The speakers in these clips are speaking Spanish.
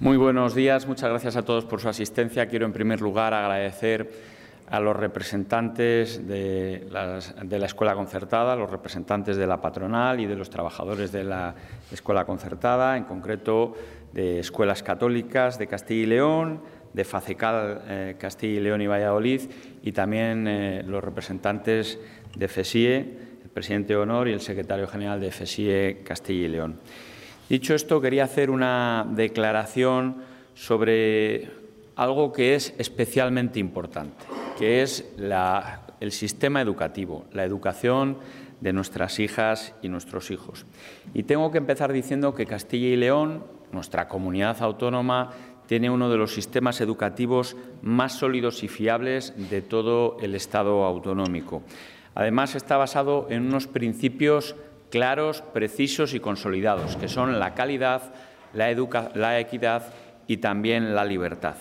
Muy buenos días, muchas gracias a todos por su asistencia. Quiero, en primer lugar, agradecer a los representantes de la Escuela Concertada, a los representantes de la patronal y de los trabajadores de la Escuela Concertada, en concreto de Escuelas Católicas de Castilla y León, de FACECAL Castilla y León y Valladolid, y también los representantes de FESIE, el presidente de honor y el secretario general de FESIE Castilla y León. Dicho esto, quería hacer una declaración sobre algo que es especialmente importante, que es el sistema educativo, la educación de nuestras hijas y nuestros hijos. Y tengo que empezar diciendo que Castilla y León, nuestra comunidad autónoma, tiene uno de los sistemas educativos más sólidos y fiables de todo el Estado autonómico. Además, está basado en unos principios claros, precisos y consolidados, que son la calidad, la equidad y también la libertad.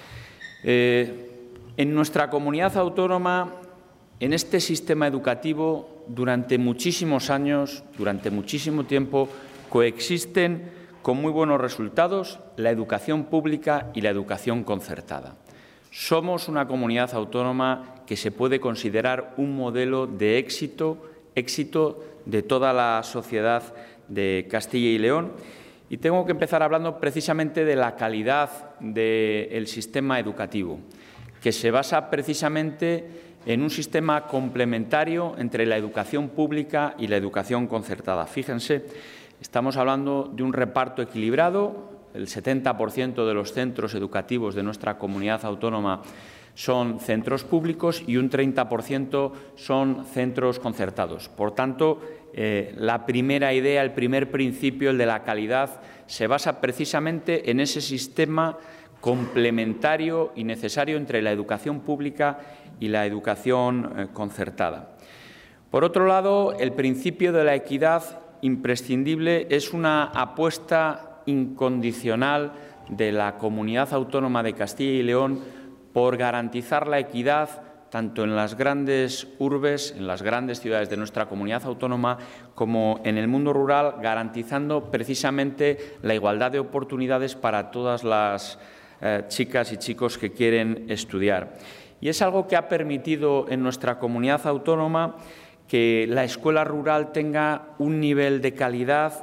En nuestra comunidad autónoma, en este sistema educativo, durante muchísimos años, durante muchísimo tiempo, coexisten con muy buenos resultados la educación pública y la educación concertada. Somos una comunidad autónoma que se puede considerar un modelo de éxito de toda la sociedad de Castilla y León. Y tengo que empezar hablando precisamente de la calidad del sistema educativo, que se basa precisamente en un sistema complementario entre la educación pública y la educación concertada. Fíjense, estamos hablando de un reparto equilibrado. El 70% de los centros educativos de nuestra comunidad autónoma son centros públicos y un 30% son centros concertados. Por tanto, la primera idea, el primer principio, el de la calidad, se basa precisamente en ese sistema complementario y necesario entre la educación pública y la educación concertada. Por otro lado, el principio de la equidad imprescindible es una apuesta incondicional de la Comunidad Autónoma de Castilla y León por garantizar la equidad tanto en las grandes urbes, en las grandes ciudades de nuestra comunidad autónoma, como en el mundo rural, garantizando precisamente la igualdad de oportunidades para todas las chicas y chicos que quieren estudiar. Y es algo que ha permitido en nuestra comunidad autónoma que la escuela rural tenga un nivel de calidad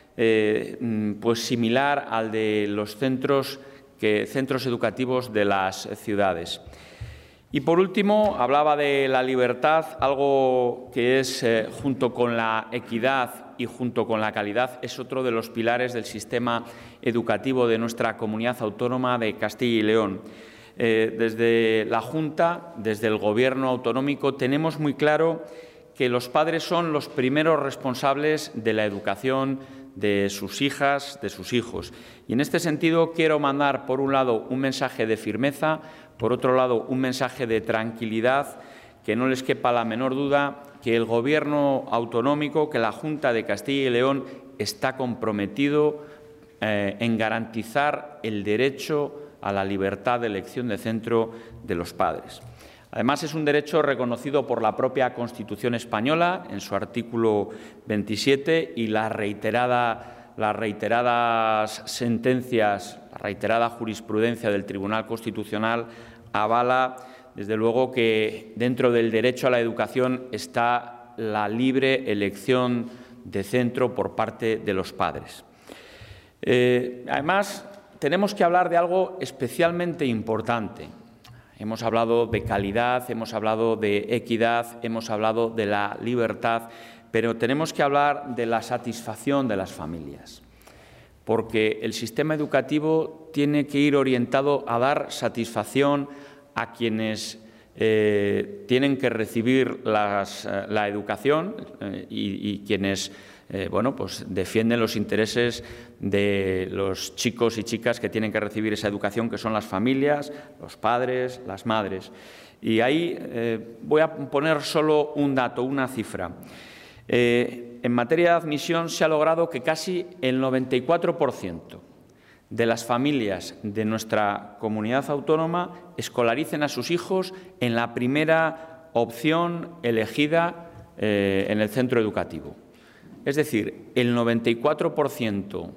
pues similar al de los centros educativos de las ciudades. Y, por último, hablaba de la libertad, algo que es, junto con la equidad y junto con la calidad, es otro de los pilares del sistema educativo de nuestra comunidad autónoma de Castilla y León. Desde la Junta, desde el Gobierno autonómico, tenemos muy claro que los padres son los primeros responsables de la educación de sus hijas, de sus hijos. Y en este sentido quiero mandar, por un lado, un mensaje de firmeza, por otro lado, un mensaje de tranquilidad, que no les quepa la menor duda que el Gobierno autonómico, que la Junta de Castilla y León está comprometido en garantizar el derecho a la libertad de elección de centro de los padres. Además, es un derecho reconocido por la propia Constitución española en su artículo 27 y las reiteradas sentencias, la reiterada jurisprudencia del Tribunal Constitucional avala, desde luego, que dentro del derecho a la educación está la libre elección de centro por parte de los padres. Además, tenemos que hablar de algo especialmente importante. Hemos hablado de calidad, hemos hablado de equidad, hemos hablado de la libertad, pero tenemos que hablar de la satisfacción de las familias, porque el sistema educativo tiene que ir orientado a dar satisfacción a quienes tienen que recibir la educación y quienes pues defienden los intereses de los chicos y chicas que tienen que recibir esa educación, que son las familias, los padres, las madres. Y ahí voy a poner solo un dato, una cifra. En materia de admisión se ha logrado que casi el 94% de las familias de nuestra comunidad autónoma escolaricen a sus hijos en la primera opción elegida en el centro educativo. Es decir, el 94%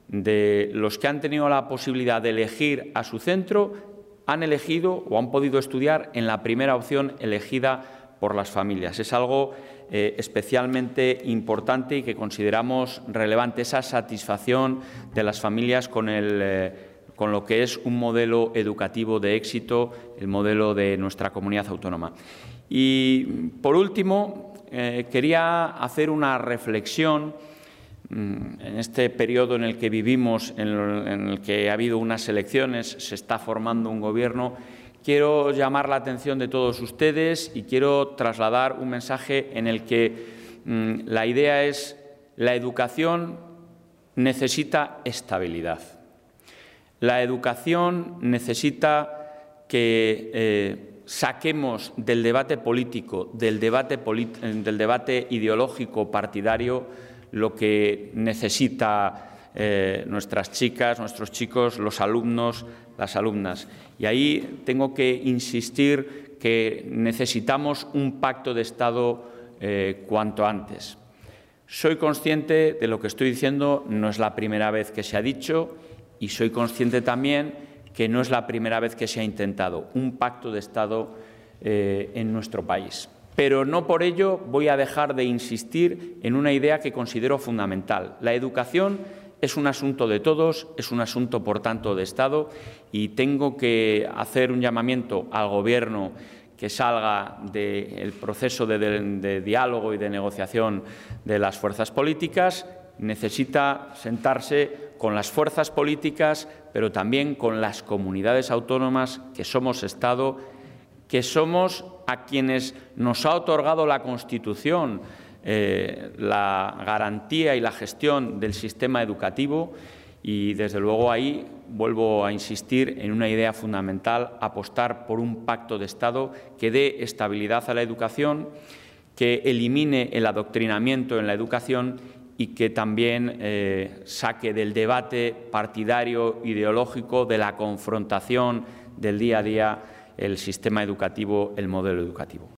de los que han tenido la posibilidad de elegir a su centro han elegido o han podido estudiar en la primera opción elegida por las familias. Es algo especialmente importante y que consideramos relevante, esa satisfacción de las familias con lo que es un modelo educativo de éxito, el modelo de nuestra comunidad autónoma. Y, por último, quería hacer una reflexión en este periodo en el que vivimos, en el que ha habido unas elecciones, se está formando un gobierno. Quiero llamar la atención de todos ustedes y quiero trasladar un mensaje en el que la idea es: la educación necesita estabilidad. La educación necesita que saquemos del debate político, del debate ideológico partidario, lo que necesita nuestras chicas, nuestros chicos, los alumnos, las alumnas. Y ahí tengo que insistir que necesitamos un pacto de Estado cuanto antes. Soy consciente de lo que estoy diciendo, no es la primera vez que se ha dicho, y soy consciente también que no es la primera vez que se ha intentado un pacto de Estado en nuestro país. Pero no por ello voy a dejar de insistir en una idea que considero fundamental. La educación es un asunto de todos, es un asunto, por tanto, de Estado, y tengo que hacer un llamamiento al Gobierno que salga del proceso de diálogo y de negociación de las fuerzas políticas. Necesita sentarse con las fuerzas políticas, pero también con las comunidades autónomas, que somos Estado, que somos a quienes nos ha otorgado la Constitución la garantía y la gestión del sistema educativo, y, desde luego, ahí vuelvo a insistir en una idea fundamental: apostar por un pacto de Estado que dé estabilidad a la educación, que elimine el adoctrinamiento en la educación y que también saque del debate partidario, ideológico, de la confrontación del día a día, el sistema educativo, el modelo educativo.